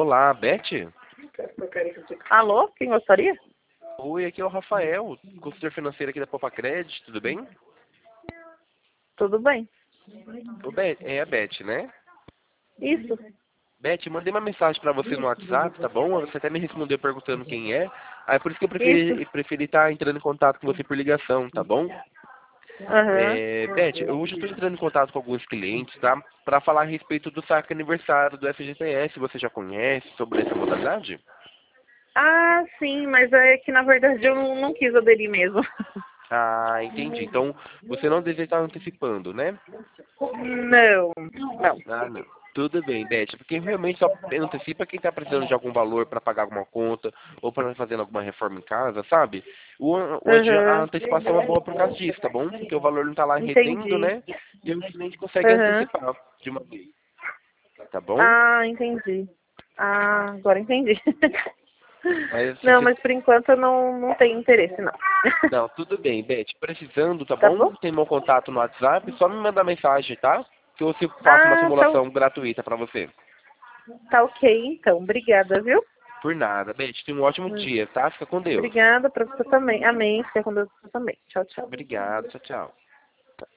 Olá, Beth? Alô, quem gostaria? Oi, aqui é o Rafael, consultor financeiro aqui da Popa Credit, tudo bem? Tudo bem? Ô, Beth, é a Beth, né? Isso. Beth, mandei uma mensagem pra você no WhatsApp, tá bom? Você até me respondeu perguntando quem é. Aí por isso que eu Isso. preferi estar entrando em contato com você por ligação, tá bom? Aham. Beth, hoje eu estou entrando em contato com alguns clientes, tá? Para falar a respeito do saque aniversário do FGTS. Você já conhece sobre essa modalidade? Ah, sim, mas é que na verdade eu não quis aderir mesmo. Ah, entendi. Então, você não deveria estar antecipando, né? Não, não. Ah, não. Tudo bem, Beth. Porque realmente só antecipa quem está precisando de algum valor para pagar alguma conta ou para fazer alguma reforma em casa, sabe? A Aham. antecipação é boa por causa disso, tá bom? Porque o valor não está lá retendo, Entendi. né? E o cliente consegue Aham. antecipar de uma vez, tá bom? Ah, entendi. Ah, agora entendi. Mas se Não, você... mas por enquanto eu não tenho interesse, não. Não, tudo bem, Beth. Precisando, tá Tá bom? bom? Tem meu contato no WhatsApp, só me mandar mensagem, tá? Que eu faço uma Ah, simulação gratuita para você. tá ok, então. Obrigada, viu? Por nada, Beth. Tenha um ótimo dia, tá? Fica com Deus. Obrigada pra você também. Amém. Fica com Deus você também. Tchau, tchau. Obrigado, tchau, tchau.